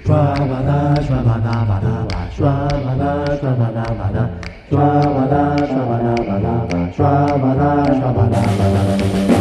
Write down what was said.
Shwabada, shwabada, bada, ba. Shwabada, shwabada, bada. Shwabada, shwabada, bada, ba. Shwabada, shwabada, bada.